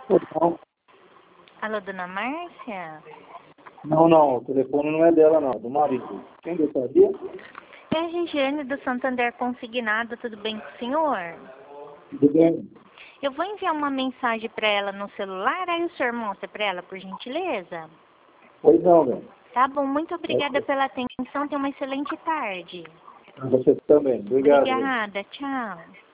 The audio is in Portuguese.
Não, Alô, dona Márcia? não, o telefone não é dela não, é do marido. Quem gostaria? É a Regiane do Santander Consignado, tudo bem com o senhor? Tudo bem? Eu vou enviar uma mensagem para ela no celular, aí o senhor mostra para ela, por gentileza? Pois não, velho. Tá bom, muito obrigada pela atenção, tenha uma excelente tarde. Você também. Obrigado, velho. Obrigada, tchau.